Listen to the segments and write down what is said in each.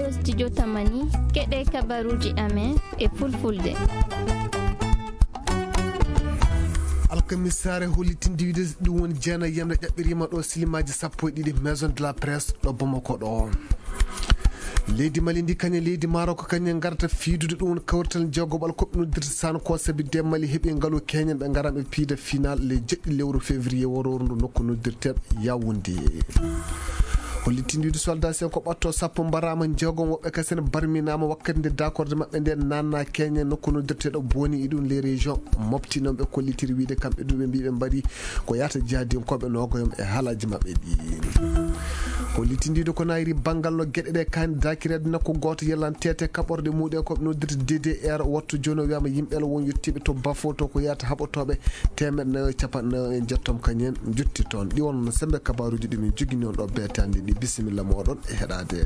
ɗo studio tamani keɗe kabaruji amen e fulfulde. alkamisare hollitindiwide ɗum woni jeena yamre ƴaɓɓirima ɗo silimaji 12 maison de la presse ɗo Bamako ɗo. leydi Mali ndi kañe leydi Maroc kañe garta fiidude ɗum woni kawrital jeegobal koɓɓinodirta san ko sabi de Mali heeɓi ngaalu keñen ɓe garan ɓe piida final le jeɗɗi lewru février wororu ndu nokku noddirteɓe Yaoundé. hollitindiwide soldat sen ko ɓatto sappo mbarama jeegom woɓɓe kasen barminama wakkati nde d'accorde mabɓe nde nanna keñe nokku noddirteɗo boni e ɗum les régions mofti noon ɓe kollitiri wiide kamɓe ɗum ɓe mbi ɓe mbaɗi ko yata jaadinkoɓe nogoyom e haalaji mabɓe ɗi. hollitindiwide ko nayri banggal no gueɗe ɗe kandidakirede nokku goto yellantete kaɓorde muɗe koɓe noddirta DDR wattu joni o wiyama yimɓele won yettiɓe to Bafo to ko yata haɓotoɓe 450 en jettom kañen jutti toon ɗi wonno sembe kabaruji ɗumin jogui on ɗo betande ɗi bisimilla moɗon e heɗade.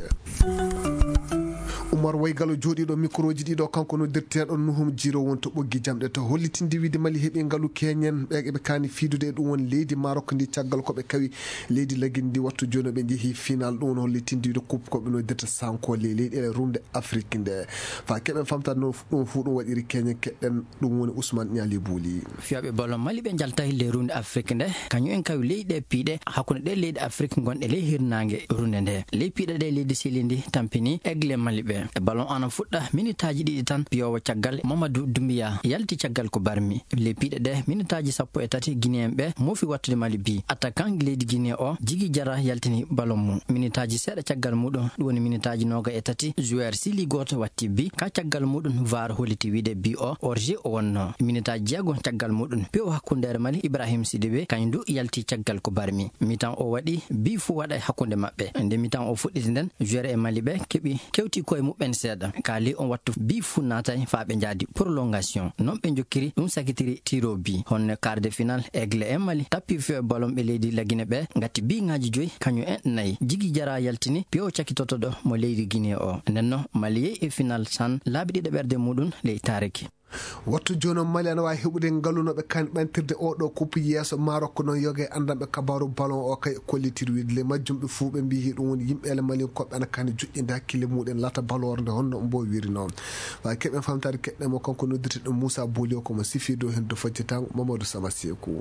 Oumar Waygalo jooɗiɗo microji ɗiɗo kanko noddirteɗo Nuhum Jiro won to ɓoggi jamɗe to hollitindi wiide Mali heeɓi ngaalu keñen ɓe kani fiidude e ɗum woni leydi Maroc ndi caggal koɓe kawi leydi Laguine ndi wattu joni ɓe jeehi final ɗum woni hollitindi wiide coupe koɓe noddirta sanko leyɗele rumde Afrique nde fa keɓen famtade no ɗum fu ɗum waɗiri keñen keɗɗen ɗum woni Ousmane Niali Bouli. fiyaɓe ballon Mali ɓe jalta hille runde Afrique nde kañum en kawi leyɗe piiɗe hakkude ɗe leydi Afrique gonɗe ley hirnangue runde nde ley piiɗe ɗe leydi Sili ndi tampini Aigle Mali ɓe e ballon ana fuɗɗa minitaji ɗiɗi tan piyowo caggal Mamadou Doumbia yalti caggal ko barmi ley piiɗe ɗe minitaji 13 Guinéen ɓe mofi wattude Mali bi attaquant leydi Guinée o Djigui Diarra yaltini ballon mum minitaji seeɗa caggal muɗum ɗum woni minitaji 23 joueur Sili goto watti bi ka caggal muɗum VAR holliti wiide bi o orgé o wonno minitaji 6 caggal muɗum piyowo hakkundere Mali Ibrahim Sidibé kañum du yalti caggal ko barmi mitan o waɗi bi fu waɗa hakkunde mabɓe nde mitan o fuɗɗiti nden joueur e Mali ɓe keɓi kewti koye muɓɓen seeɗa kaali on wattu bi fu natay fa ɓe jaadi prolongation non ɓe jokkiri ɗum sakitiri tiro bi honne quart de final Aigle e Mali tappi fewe ballon ɓe leydi Laguine ɓe gatti bi ngaji 5 kañum en 4 Djigui Diarra yaltini piyo cakitotoɗo mo leydi Guinée o nenno Mali yehi e final san laabi ɗiɗi ɓerde muɗum ley tariki. wattu joni Mali ana wawi heɓude ngaalunoɓe kani ɓantirde oɗo coupe yesso Maroc noon yogue andanɓe kabaru ballon o kay kollitiri wiide le majjum ɓe fuu ɓe mbi ɗum woni yimɓele Mali koɓe ana kani juƴƴinde hakkille muɗen laata balor nde honno mbo wiri noon wa keɓen famtade keɗɗemo kanko noddirteɗo Moussa Bouli o komo sifido hen do fajjitango Mamadou Sama Sekou.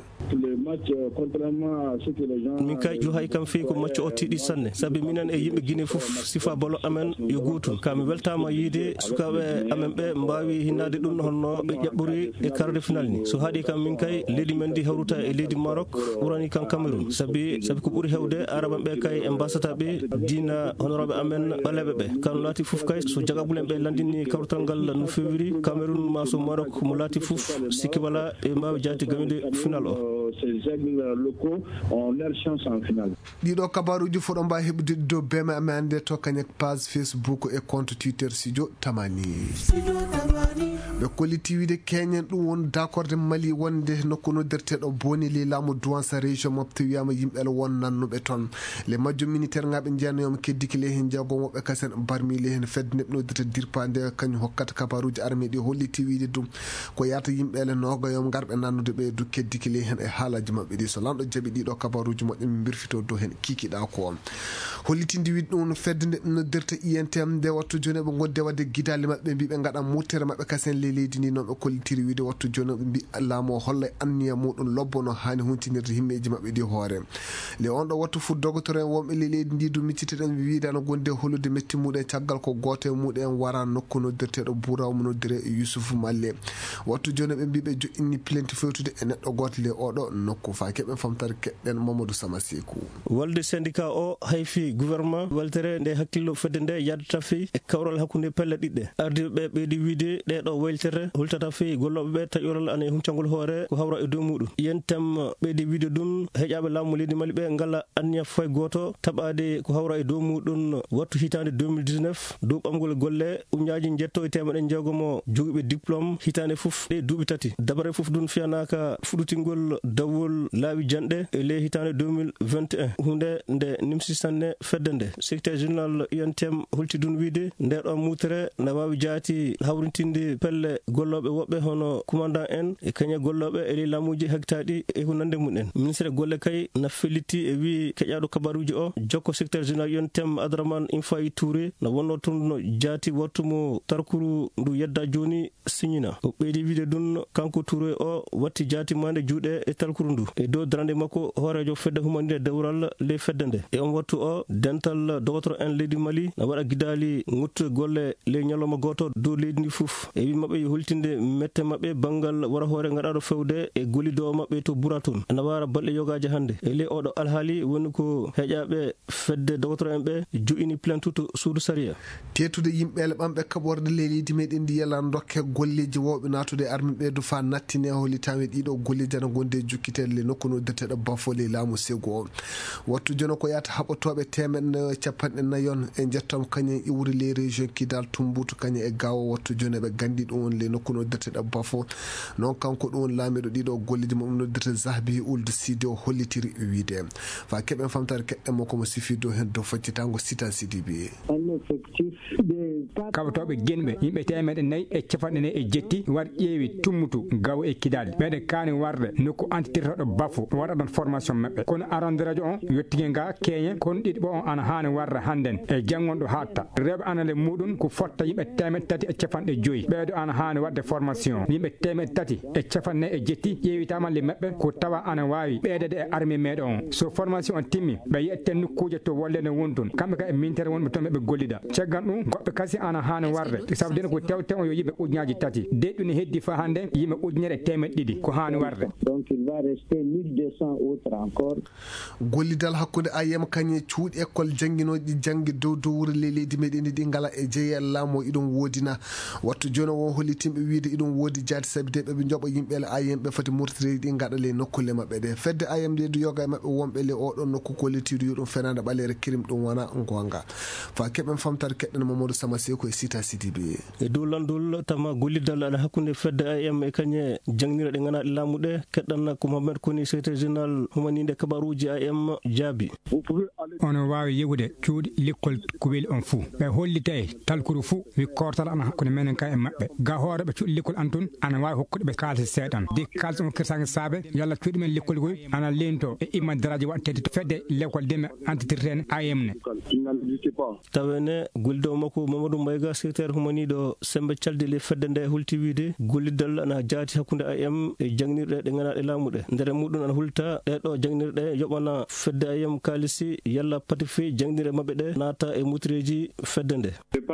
min kay jo hay kam fi ko match o tiiɗi sanne saabi minen e yimɓe Guinée foof sifa ballon amen yo gotum kami weltama yiide sukaɓe amen ɓe mbawi hinnade ɗum honno ɓe ƴaɓɓori e quart de final ni so haaɗi kam min kay leydi men ndi hawruta e leydi Maroc ɓurani kam Cameroun saabi ko ɓuuri hewde araɓan ɓe kay e mbasataɓe dina honoraɓe amen ɓaleɓe ɓe kano laati foof kay so jagabulen ɓe landini kawrital ngal no février Cameroun ma so Maroc mo laati foof sikki wala e mbawi jaati gawide final o. ɗiɗo kabaruji foɗo mbawi heɓude dow beme amen hannde to kañe page Facebook e compte Twitter studio tamani ɓe kolliti wiide keñen ɗum won d'accorde Mali wonde nokku noddirteɗo boni li laamu douança région mofte wiyama yimɓele won nannuɓe toon le majjum militaire ngaɓe jeenoyoma keddiki le hen jeegom woɓɓe kasen barmi le hen fedde neɓe noddirta dirpa nde kañum hokkata kabaruji armée ɗi holliti wiide ɗum ko yata yimɓele nogoyom garɓe nannude ɓe du keddiki le hen e haalaji mabɓe ɗi so lamɗo jaaɓi ɗiɗo kabaruji moƴƴe min birfito dow hen kikiɗa ko on hollitindi wiide ɗum fedde nde noddirta INTM nde wattu joni ɓe godde wadde guidali mabɓe mbi ɓe gaɗa murtere mabɓe kasen leydi ndi noon ɓe kollitiri wiide wattu joni ɓe mbi laamu o holla anniya muɗum lobbo no hani huntinirde himmeji mabɓe ɗi hoore le on ɗo wattu fu docteur en wonɓe leydi ndi du micciteɗen wiide no gonde hollude metti muɗum caggal ko goto e muɗum wara nokku noddirteɗo burawmo noddire Youssoufou Malle wattu joni ɓe mbi ɓe joƴƴini plainte fewtude e neɗɗo goto le oɗo nokku fa keɓen famtare keɗɗen Mamadou Sama Sekou. walde syndicat o hayfi gouvernement waltere nde hakkillo fedde nde yaddata fi e kawral hakkude pelle ɗiɗɗe ardiɓe ɓe ɓeydi wiide ɗeɗo weltere hultata fi golloɓe ɓe taƴoral ane huncangol hoore ko hawra e dow muɗum yentem ɓeydi wiide ɗum heƴaɓe laamu leydi Mali ɓe ngalla anniya fay goto taɓade ko hawra e dow muɗum wattu hitande 2019 dow ɓamgol golle uñaji jetto e temeɗen jeegomo joguiɓe diplôme hitande foof ɗe duuɓi tati dabare foof ɗum fiyanaka fuɗutingol dawol laawi janɗe e ley hitande 2021 hunde nde nimsi sanne fedde nde secrétaire général UNTM hultidun wiide nde ɗon mutere na wawi jaati hawrintinde pelle golloɓe woɓɓe hono commandant en e kañe golloɓe e ley laamuji hegtaɗi e ko nande mum en ministre golle kay na felliti e wi keƴaɗo kabaruji o jokko secrétaire général UNTM Abdourahmane Infayi Touré na wonno toon no jaati wattumo tarkuru ndu yedda joni signina o ɓeydi wiide ɗum kanko Touré o watti jaati mande juuɗe e tarkuru ndu e dow darande makko hoorejo fedde humanide dewral ley fedde nde e on wattu o dental dogotoro en leydi Mali na waɗa gidali nguttude golle ley ñalawma goto dow leydi ndi fof e wi mabɓe yo hultinde mette mabɓe banggal wara hoore gaɗaɗo fewde e gollidowo mabɓe to Buratun ana wara balɗe yogaji hande e ley oɗo alhaali woni ko heƴaɓe fedde dogotoro en ɓe jo'ini plainte to suudu saria tetude yimɓele ɓamɓe kaɓorde ley leydi meɗen ndi yala dokke golleji wawɓe natude e armi ɓe du fa nattine hollitami ɗiɗo golleji ana gonde jukkitede le nokku no deteɗo bafo ley laamu sego o wattu joni ko yata haɓatoɓe temeɗe capanɗe nayon e jettom kañum iwri ley région Kidal Tumbutu kañum e gawo wattu joni ɓe gandi ɗum won le nokku no deteɗo bafo noon kanko ɗum won laamiɗo ɗiɗo golleji mum no dete Zahbi Ould Sidi o hollitiri wiide fa keɓen famtare keɗɗen mo komo sifi dow hen dow faccitango Sita Sidibe kaɓatoɓe genɓe yimɓe temeɗe nayyi e capanɗe nayyi e jetti war ƴeewi Tummutu gawo e Kidal ɓeɗe kaani warde nokku antitertoɗo bafo waɗa ɗon formation mabɓe kono arande radio on yettige nga keñe kono ɗiɗo on ana hani warde hannden e janggon ɗo hatta rewɓe anale muɗum ko fotta yimɓe temeɗe tati e capanɗe joyyi ɓeɗo ana hani wadde formation yimɓe temeɗe tati e capanɗe nayyi e jetti ƴeewitama le mabɓe ko tawa ana wawi ɓeydede e armée meɗen on so formation on timmi ɓe yette nokkuje to wolle no wonton kamɓe ka e ministére wonɓe toon ɓeɓe gollida caggal ɗum goɓɓe kasi ana hani warde sabu dene ko tew tew o yo yimɓe ujunaji tati deɗɗu ne heddi fa hande yimɓe ujunere temeɗe ɗiɗi ko hani warde donc il va rester 1200 autres encore gollidal hakkude ayem kañe cuuɗi école janguinoji janggi dow wuro ley leydi meɗen ɗi ngala e jeeyal laamu iɗum woodina wattu joni won hollitimɓe wiide iɗum woodi jaati sabi de ɓeɓe joɓa yimɓele ayem ɓe foti murtiri ɗi gaɗa ley nokkule mabɓe ɗe fedde ayem leydi yoga e mabɓe wonɓe le oɗon nokku kollitiɗo yo ɗum fenade ɓalere kirim ɗum wona gonga fa keɓen famtare keɗɗen Mamadou Sama Seko e Sita Sidibe e dow landol tama gollidal aɗa hakkude fedde ayem e kañe jangnira ɗe ganaɗe laamuɗe keɗɗanna ko Mohamed Koni secrétaire général humanide kabaruji ayem jaabi ono wawi yegude cuuɗi l'école ko weeli on fuu ɓe hollita e talkuru fuu wi kortal ana hakkude menen ka e mabɓe ga hooreɓe cuuɗi l'école an toon ana wawi hokkude ɓe kalse seeɗan de kalse on kirsangue saabe yalla cuuɗi men l'école koy ana lento e immandaraji waɗtede to fedde l'école deme antitirtene ayemne tawene gollidowo makko Mamadou Mbayga secrétaire humanide o sembe calde le fedde nde hulti wiide gollidal ana jaati hakkude ayem e jangnirɗe ɗe ganaɗe laamuɗe ndere muɗum ana hulta ɗeɗo jangnirɗe yoɓana fedde ayem kalisi yalla pati fe jangnire mabɓe ɗe naata e mutireji fedde nde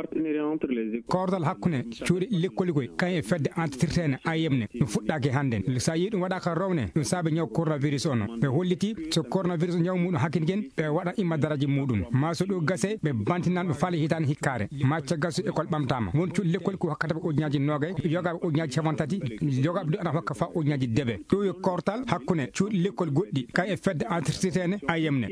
kordal hakkude cuuɗi l'école koy kañ e fedde antitirtene ayemne ɗum fuɗɗaki hannden sa yi ɗum waɗaka rowne ɗum saabi ñaw coronavirus ono ɓe holliti so coronavirus ñaw muɗum hakkille ken ɓe waɗa imma daraji muɗum ma so ɗo gase ɓe bantinan ɓe faala hitande hikkare ma caggal so école ɓamtama won cuuɗi l'école ko hokkata ɓe ujunaji nogay yogaɓe ujunaji capantati yogaɓe du ana hokka fa ujunaji deɓe ɗo yo kortal hakkude cuuɗi l'école goɗɗi kañ e fedde antitirtene ayemne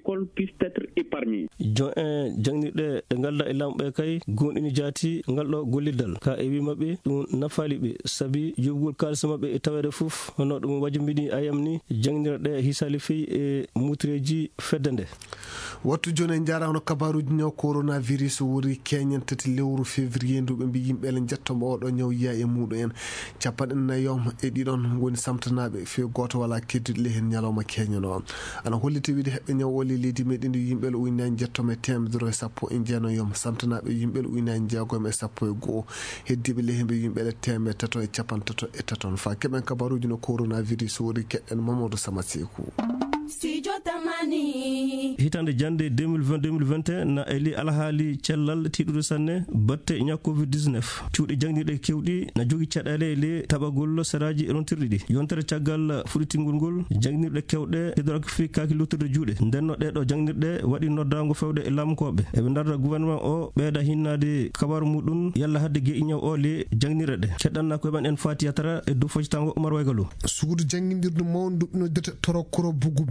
jon en jangnirɗe ɗe galda e laamuɓe kay gonɗini jaati ngalɗo gollidal ka e wi mabɓe ɗum nafali ɓe saabi yobgol kalisa mabɓe e tawede fof hono ɗum wajumbiɗi ayam ni jangnirɗe hisali feyi e mutireji fedde nde wattu joni en jarano kabaruji ñaw coronavirus wori keñen tati lewru février ndu ɓe mbi yimɓele jettoma oɗo ñaw yiya e muɗum en capanɗe nayom e ɗiɗon woni samtanaɓe fe goto wala kedduɗe le hen ñalawma keñano o ana holliti wiide heɓɓe ñaw o le leydi meɗen ndi yimɓele ujunaji jettoma e temedere sappo e jeenayom samtanaɓe yimɓele ujunaji jeegom e sappo e goho heddiɓe le hemɓe yimɓele temed tato e capantato e taton fa keɓen kabaruji no coronavirus wori keɗɗen Mamadou Sama Sekou hitande jande 2020-2021 na eli alhaali cellal tiɗude sanne batte ña covid-19 cuuɗi jangnirɗe kewɗi na jogui caɗele le taɓagol saraji rontirɗi ɗi yontere caggal fuɗitingol ngol jangnirɗe kewɗe hidorok fi kaki luttude juuɗe ndenno ɗeɗo jangnirɗe waɗi noddago fewde e lamkoɓe eɓe darda gouvernement o ɓeeɗa hinnade kabaru muɗum yalla hadde gueƴi ñaw o le jangnirɗe ɗe keɗɗanna ko eɓan en fati yatara e dow foccitango Oumar Waygalo suudu janguidirdu mawdu no dete torokoro bugu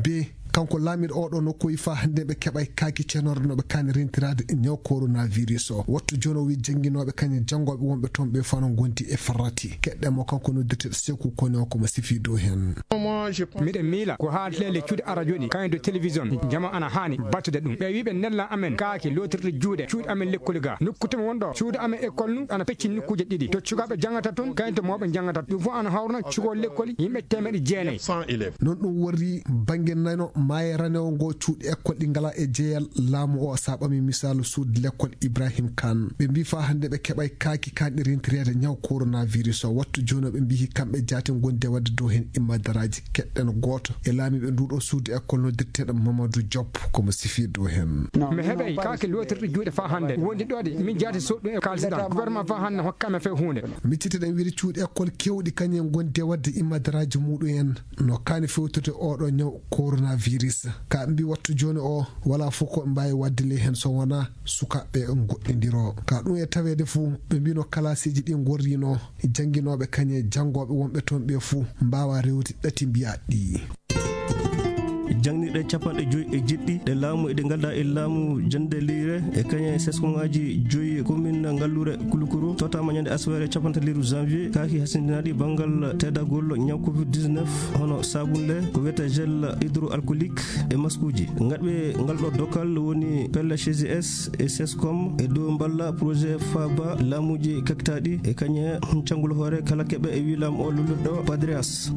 be kanko laamiɗo oɗo nokku wi fa hande ɓe keɓay kaaki cenorde noɓe kani rentirade e ñaw coronavirus o wattu joni o wi jangguinoɓe kañum janggoɓe wonɓe toon ɓe fano gondi e farrati keɗɗemo kanko noddirteɗo Sékou Kone o komo sifi dow hen. miɗen miila ko haalte leccude aradio ɗi kañum de télévision jama ana hani battude ɗum ɓe wiɓe nella amen kaaki lotirde juuɗe cuuɗi amen lekkoli ga nokkutema wonɗo cuuɗi amen école nu ana pecci nokkuje ɗiɗi to cukaɓe jangata toon kañum to mawɓe jangata ɗum fof ana hawrna cukol lekkoli yimɓe 900 non ɗum wari banggue nano maaye ranewo ngo cuuɗi école ɗi ngala e jeeyal laamu o saɓami misalu suude l'école Ibrahim Kane ɓe mbi fa hande ɓe keɓay kaaki kanɗe rentirede ñaw coronavirus o wattu joni ɓe mbi kamɓe jaati gonde wadde dow hen immadaraji keɗɗen goto e laamiɓe nduɗo suude école noddirteɗo Mamadou Diop komo sifi dow hen. mi heeɓay kaaki lotirɗe juuɗe fa hande wondi ɗo de min jaati soɗɗum e kalsiɗan gouvernement fa hande hokkame fe hunde micciteɗen wiide cuuɗi école kewɗi kañum gonde wadde immadaraji muɗum en no kani fewtude oɗo ñaw coronavirus ka mbi wattu joni o wala fof ko mbawi wadde ley hen so wona sukaɓe goɗɗodiro ka ɗum e tawede fou ɓe mbino kalasiji ɗi gorrino jangguinoɓe kañe janggoɓe wonɓe toon ɓe fou mbawa rewde ɗati mbiya ɗi jangniɗe capanɗe 5 e jeɗɗi ɗe laamu eɗe galda e laamu jande leyre e kañe seskoŋaji 5 commune ngallure kulukuru totama ñande aswere capantaliru janvier kaaki hasindinaɗi banggal teddagol ñaw covid-19 hono sabunle ko wiyete gel hydroalcoolique e maskuji gaɗɓe ngalɗo dokal woni PLCGS e sescom e dow balla projet faba laamuji kaktaɗi e kañe cangol hoore kala keɓe e wi laamu o lolirɗo Padrias.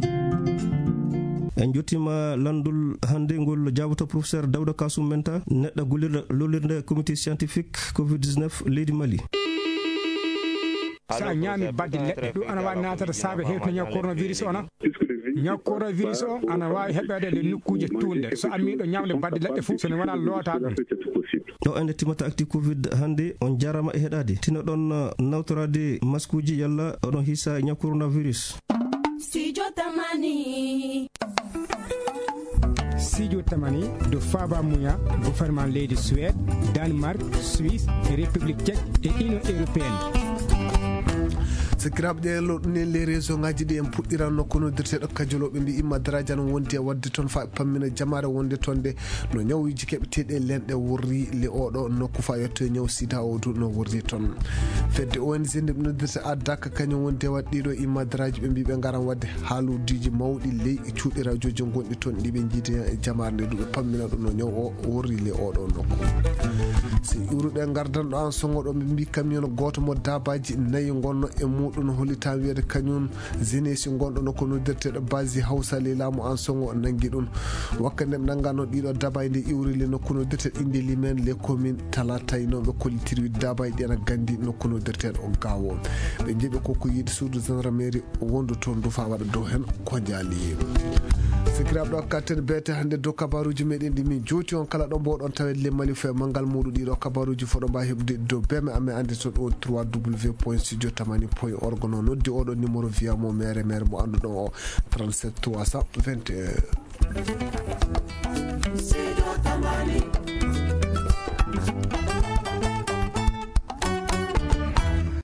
en jottima landol hande ngol jaboto professeur Dawda Kasum Menta neɗɗo gollirɗo lolirde comité scientifique covid-19 leydi Mali. sa ñaami badde leɗɗe ɗum ana wawi natata saabe hewto ñaw coronavirus ona ñaw coronavirus o ana wawi heɓede le nokkuje tunde so ammiɗo ñamde badde leɗɗe foof sone wona loota ɗum ɗo ende timata acti covid hande on jarama e heɗade tina ɗon nawtorade maskuji yalla oɗon hissa ñaw coronavirus. Studio Tamani de Faba Mouya, gouvernement leydi Suède, Danemark, Suisse, République tchèque et Union européenne. sikiraɓe ɗe ɗumen les réseau ngaji ɗi en puɗɗiranno kono dirteɗo kadioloɓe mbi imma daraja no wondi e wadde toon fa pammina jamare wonde toon de no ñawuji keɓeteɗe lenɗe wurri le oɗo nokku fa yetto ñaw sida o du no wurri toon fedde ONG nde ɓe noddirta addaka kañum wonde wadde ɗiɗo imma daraji ɓe mbi ɓe garan wadde haaludiji mawɗi ley cuuɗi radioji gonɗi toon ɗiɓe jiidi e jamare nde duɓe pammina ɗum no ñaw o wurri le oɗo nokku si iwruɗe gardanɗo an songoɗo ɓe mbi camion goto mo dabaji nayyi gonno e muɗum holita wiyede kañum jeunesse gonɗo nokku noddirteɗo basi hawsa le laamu an songo nangui ɗum wakkati nde ɓe nanggano ɗiɗo dabaji nde iwrile nokku noddirteɗo inde limen les commune talataynoɓe kollitiri dabaji ɗi ena gandi nokku noddirteɗo o gawo ɓe jeeɓi koko yiide suudu gendarmerie wondu toon dufa waɗa dow hen ko jaali sikiraɓe ɗo katten beete hande dow kabaruji meɗen ɗi min jooti on kala ɗo mbowɗon tawede le Mali fe manggal muɗum ɗiɗo kabaruji foɗo mbawi heɓde dow beme amen ande toon o 3w.studiotamani.org no noddi oɗo numéro wiyamo mere mo anduɗon o 37 321